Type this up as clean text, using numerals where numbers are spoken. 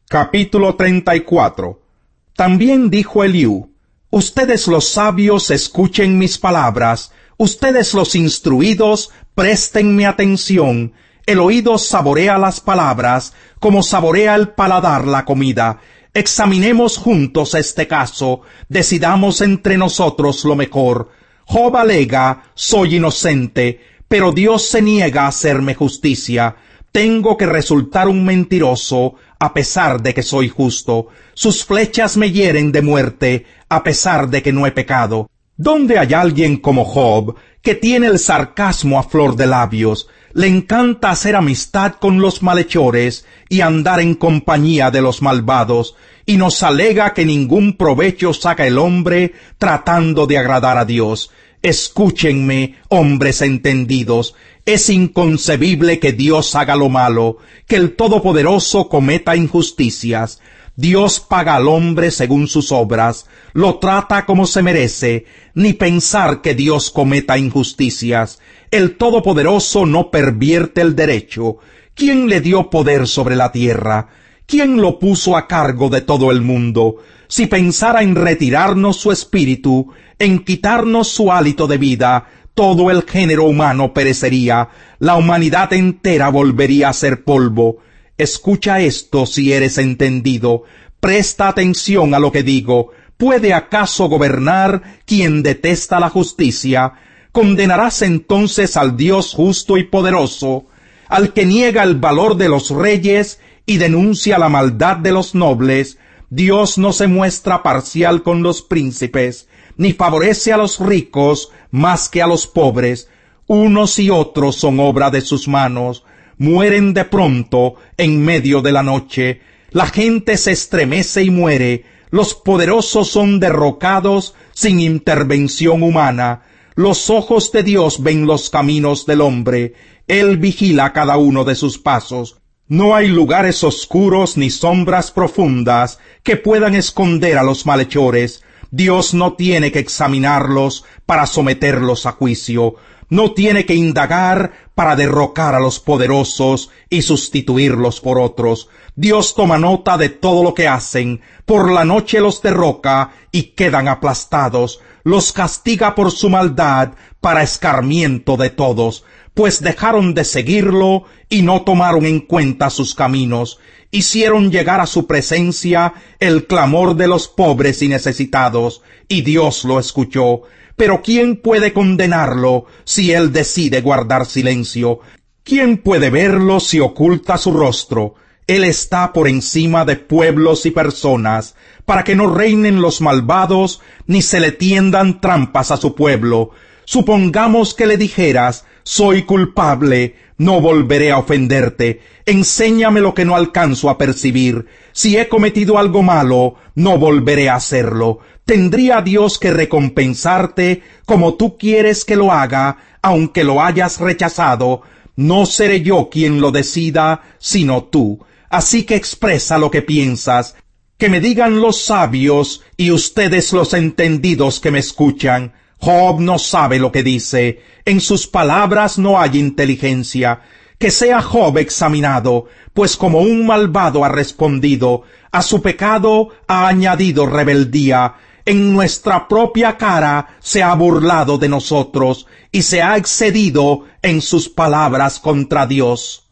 Capítulo 34. También dijo Eliú: Ustedes los sabios escuchen mis palabras, ustedes los instruidos préstenme atención. El oído saborea las palabras, como saborea el paladar la comida. Examinemos juntos este caso, decidamos entre nosotros lo mejor. Job alega: soy inocente, pero Dios se niega a hacerme justicia. Tengo que resultar un mentiroso, a pesar de que soy justo. Sus flechas me hieren de muerte, a pesar de que no he pecado. ¿Dónde hay alguien como Job, que tiene el sarcasmo a flor de labios? Le encanta hacer amistad con los malhechores y andar en compañía de los malvados, y nos alega que ningún provecho saca el hombre tratando de agradar a Dios. Escúchenme, hombres entendidos. Es inconcebible que Dios haga lo malo, que el Todopoderoso cometa injusticias. Dios paga al hombre según sus obras, lo trata como se merece, ni pensar que Dios cometa injusticias. El Todopoderoso no pervierte el derecho. ¿Quién le dio poder sobre la tierra? ¿Quién lo puso a cargo de todo el mundo? Si pensara en retirarnos su espíritu, en quitarnos su hálito de vida, todo el género humano perecería, la humanidad entera volvería a ser polvo. Escucha esto si eres entendido, presta atención a lo que digo. ¿Puede acaso gobernar quien detesta la justicia? ¿Condenarás entonces al Dios justo y poderoso, al que niega el valor de los reyes y denuncia la maldad de los nobles? Dios no se muestra parcial con los príncipes, ni favorece a los ricos más que a los pobres. Unos y otros son obra de sus manos, mueren de pronto en medio de la noche. La gente se estremece y muere, los poderosos son derrocados sin intervención humana. Los ojos de Dios ven los caminos del hombre, Él vigila cada uno de sus pasos. No hay lugares oscuros ni sombras profundas que puedan esconder a los malhechores. Dios no tiene que examinarlos para someterlos a juicio. No tiene que indagar para derrocar a los poderosos y sustituirlos por otros. Dios toma nota de todo lo que hacen. Por la noche los derroca y quedan aplastados. Los castiga por su maldad para escarmiento de todos, pues dejaron de seguirlo y no tomaron en cuenta sus caminos. Hicieron llegar a su presencia el clamor de los pobres y necesitados, y Dios lo escuchó. Pero ¿quién puede condenarlo si él decide guardar silencio? ¿Quién puede verlo si oculta su rostro? Él está por encima de pueblos y personas, para que no reinen los malvados, ni se le tiendan trampas a su pueblo. Supongamos que le dijeras: soy culpable, no volveré a ofenderte. Enséñame lo que no alcanzo a percibir. Si he cometido algo malo, no volveré a hacerlo. ¿Tendría Dios que recompensarte como tú quieres que lo haga, aunque lo hayas rechazado? No seré yo quien lo decida, sino tú. Así que expresa lo que piensas. Que me digan los sabios y ustedes los entendidos que me escuchan. Job no sabe lo que dice, en sus palabras no hay inteligencia. Que sea Job examinado, pues como un malvado ha respondido, a su pecado ha añadido rebeldía. En nuestra propia cara se ha burlado de nosotros, y se ha excedido en sus palabras contra Dios.